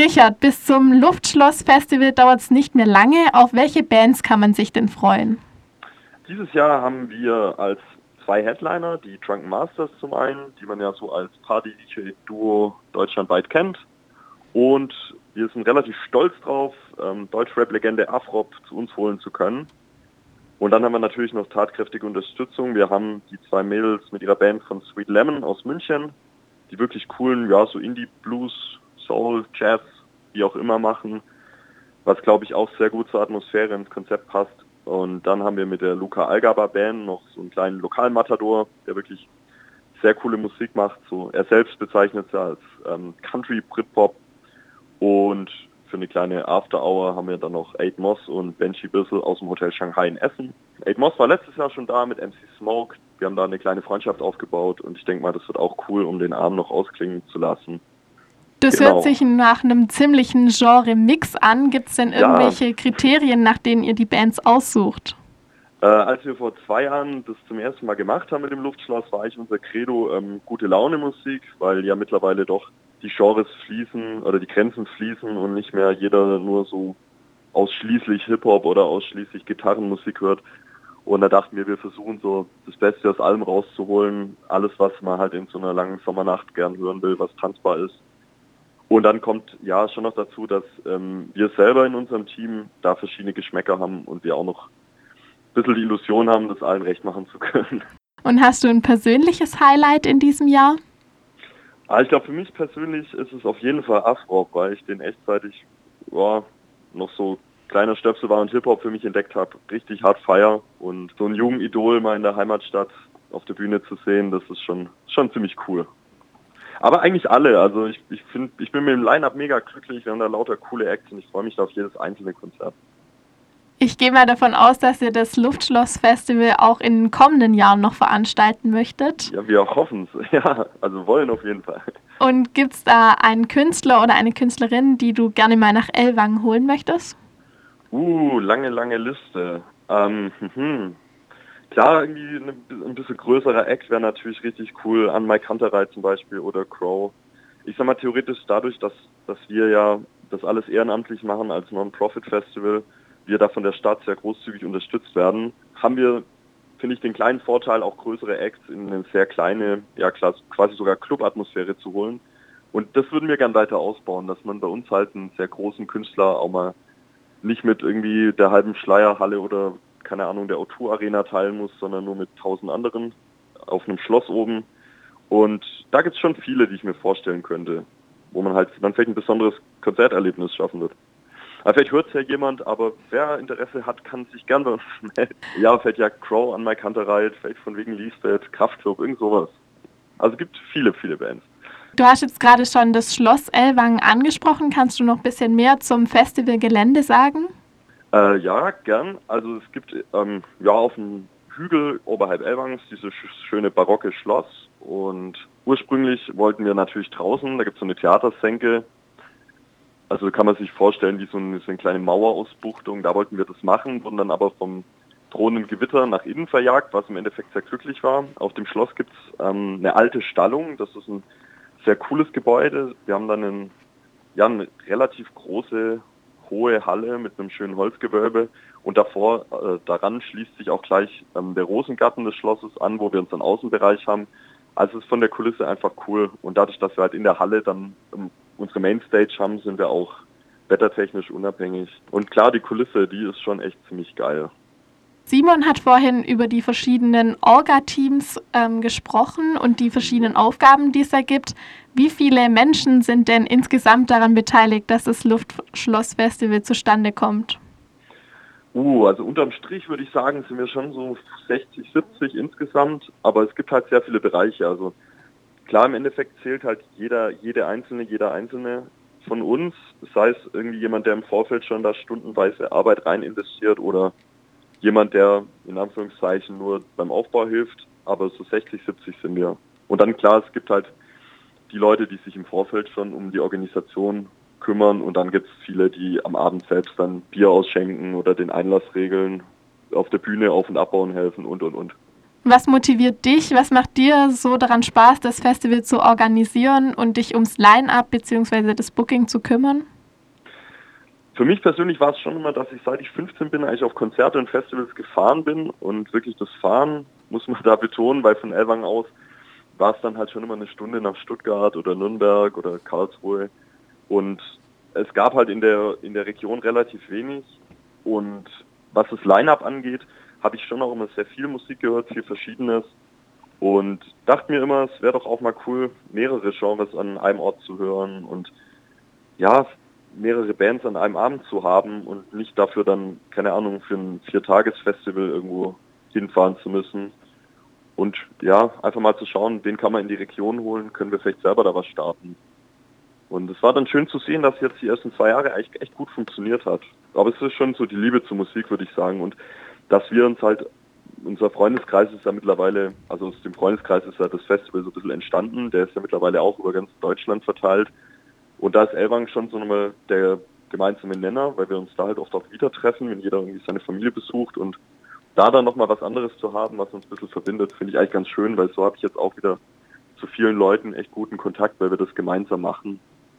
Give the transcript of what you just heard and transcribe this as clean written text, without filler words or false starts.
Richard, bis zum Luftschloss-Festival dauert es nicht mehr lange. Auf welche Bands kann man sich denn freuen? Dieses Jahr haben wir als zwei Headliner die Drunken Masters zum einen, die man ja so als Party-DJ-Duo deutschlandweit kennt. Und wir sind relativ stolz drauf, Deutschrap-Legende Afrop zu uns holen zu können. Und dann haben wir natürlich noch tatkräftige Unterstützung. Wir haben die zwei Mädels mit ihrer Band von Sweet Lemon aus München, die wirklich coolen, ja, so Indie, Blues, Soul, Jazz, wie auch immer machen, was, glaube ich, auch sehr gut zur Atmosphäre ins Konzept passt. Und dann haben wir mit der Luca Algaba Band noch so einen kleinen Lokalmatador, der wirklich sehr coole Musik macht. So, er selbst bezeichnet es als Country Britpop. Und für eine kleine After-Hour haben wir dann noch 8 Moss und Benji Bissell aus dem Hotel Shanghai in Essen. 8 Moss war letztes Jahr schon da mit MC Smoke. Wir haben da eine kleine Freundschaft aufgebaut und ich denke mal, das wird auch cool, um den Abend noch ausklingen zu lassen. Das hört sich nach einem ziemlichen Genre-Mix an. Gibt es denn irgendwelche Kriterien, nach denen ihr die Bands aussucht? Als wir vor 2 Jahren das zum ersten Mal gemacht haben mit dem Luftschloss, war eigentlich unser Credo gute Laune Musik, weil ja mittlerweile doch die Genres fließen oder die Grenzen fließen und nicht mehr jeder nur so ausschließlich Hip-Hop oder ausschließlich Gitarrenmusik hört. Und da dachten wir versuchen so das Beste aus allem rauszuholen. Alles, was man halt in so einer langen Sommernacht gern hören will, was tanzbar ist. Und dann kommt ja schon noch dazu, dass wir selber in unserem Team da verschiedene Geschmäcker haben und wir auch noch ein bisschen die Illusion haben, das allen recht machen zu können. Und hast du ein persönliches Highlight in diesem Jahr? Ich glaube, für mich persönlich ist es auf jeden Fall Afrop, weil ich den echtzeitig noch so kleiner Stöpsel war und Hip-Hop für mich entdeckt habe. Richtig hart feier und so ein jungen Idol mal in der Heimatstadt auf der Bühne zu sehen, das ist schon ziemlich cool. Aber eigentlich alle, also ich bin mit dem Line-Up mega glücklich, wir haben da lauter coole Acts und ich freue mich da auf jedes einzelne Konzert. Ich gehe mal davon aus, dass ihr das Luftschloss-Festival auch in den kommenden Jahren noch veranstalten möchtet. Ja, wir hoffen es. Ja, also wollen auf jeden Fall. Und gibt es da einen Künstler oder eine Künstlerin, die du gerne mal nach Ellwangen holen möchtest? Lange Liste. Klar, irgendwie ein bisschen größerer Act wäre natürlich richtig cool. An Mike Kanterei zum Beispiel oder Crow. Ich sag mal, theoretisch dadurch, dass wir ja das alles ehrenamtlich machen als Non-Profit-Festival, wir da von der Stadt sehr großzügig unterstützt werden, haben wir, finde ich, den kleinen Vorteil, auch größere Acts in eine sehr kleine, ja quasi sogar Club-Atmosphäre zu holen. Und das würden wir gern weiter ausbauen, dass man bei uns halt einen sehr großen Künstler auch mal nicht mit irgendwie der halben Schleierhalle oder, keine Ahnung, der O2 Arena teilen muss, sondern nur mit 1000 anderen auf einem Schloss oben. Und da gibt es schon viele, die ich mir vorstellen könnte, wo man halt dann vielleicht ein besonderes Konzerterlebnis schaffen wird. Aber vielleicht hört es ja jemand, aber wer Interesse hat, kann sich gerne bei uns melden. Ja, vielleicht ja Crow an Mike Kanterei, vielleicht von wegen Lisbeth, Kraftklub, irgend sowas. Also es gibt viele Bands. Du hast jetzt gerade schon das Schloss Ellwangen angesprochen. Kannst du noch ein bisschen mehr zum Festivalgelände sagen? Ja, gern. Also es gibt auf dem Hügel oberhalb Ellwangens dieses schöne barocke Schloss. Und ursprünglich wollten wir natürlich draußen, da gibt es so eine Theatersenke. Also kann man sich vorstellen wie so eine kleine Mauerausbuchtung. Da wollten wir das machen, wurden dann aber vom drohenden Gewitter nach innen verjagt, was im Endeffekt sehr glücklich war. Auf dem Schloss gibt es eine alte Stallung. Das ist ein sehr cooles Gebäude. Wir haben dann eine relativ große, hohe Halle mit einem schönen Holzgewölbe. Und daran schließt sich auch gleich der Rosengarten des Schlosses an, wo wir unseren Außenbereich haben. Also es ist von der Kulisse einfach cool. Und dadurch, dass wir halt in der Halle dann unsere Mainstage haben, sind wir auch wettertechnisch unabhängig. Und klar, die Kulisse, die ist schon echt ziemlich geil. Simon hat vorhin über die verschiedenen Orga-Teams gesprochen und die verschiedenen Aufgaben, die es da gibt. Wie viele Menschen sind denn insgesamt daran beteiligt, dass das Luftschloss-Festival zustande kommt? Also unterm Strich würde ich sagen, sind wir schon so 60, 70 insgesamt, aber es gibt halt sehr viele Bereiche. Also klar, im Endeffekt zählt halt jeder Einzelne von uns, sei es irgendwie jemand, der im Vorfeld schon da stundenweise Arbeit rein investiert oder jemand, der in Anführungszeichen nur beim Aufbau hilft, aber so 60, 70 sind wir. Und dann klar, es gibt halt die Leute, die sich im Vorfeld schon um die Organisation kümmern und dann gibt es viele, die am Abend selbst dann Bier ausschenken oder den Einlass regeln, auf der Bühne auf- und abbauen helfen und. Was motiviert dich? Was macht dir so daran Spaß, das Festival zu organisieren und dich ums Line-Up bzw. das Booking zu kümmern? Für mich persönlich war es schon immer, dass ich, seit ich 15 bin, eigentlich auf Konzerte und Festivals gefahren bin. Und wirklich das Fahren muss man da betonen, weil von Ellwangen aus war es dann halt schon immer eine Stunde nach Stuttgart oder Nürnberg oder Karlsruhe. Und es gab halt in der Region relativ wenig. Und was das Line-Up angeht, habe ich schon auch immer sehr viel Musik gehört, viel Verschiedenes. Und dachte mir immer, es wäre doch auch mal cool, mehrere Genres an einem Ort zu hören und ja, mehrere Bands an einem Abend zu haben und nicht dafür dann, keine Ahnung, für ein 4-Tages-Festival irgendwo hinfahren zu müssen. Und ja, einfach mal zu schauen, wen kann man in die Region holen, können wir vielleicht selber da was starten. Und es war dann schön zu sehen, dass jetzt die ersten 2 Jahre eigentlich echt gut funktioniert hat. Aber es ist schon so die Liebe zur Musik, würde ich sagen. Und dass wir uns halt, unser Freundeskreis ist ja mittlerweile, also aus dem Freundeskreis ist ja das Festival so ein bisschen entstanden. Der ist ja mittlerweile auch über ganz Deutschland verteilt. Und da ist Ellwangen schon so nochmal der gemeinsame Nenner, weil wir uns da halt oft auch wieder treffen, wenn jeder irgendwie seine Familie besucht. Und da dann nochmal was anderes zu haben, was uns ein bisschen verbindet, finde ich eigentlich ganz schön, weil so habe ich jetzt auch wieder zu vielen Leuten echt guten Kontakt, weil wir das gemeinsam machen.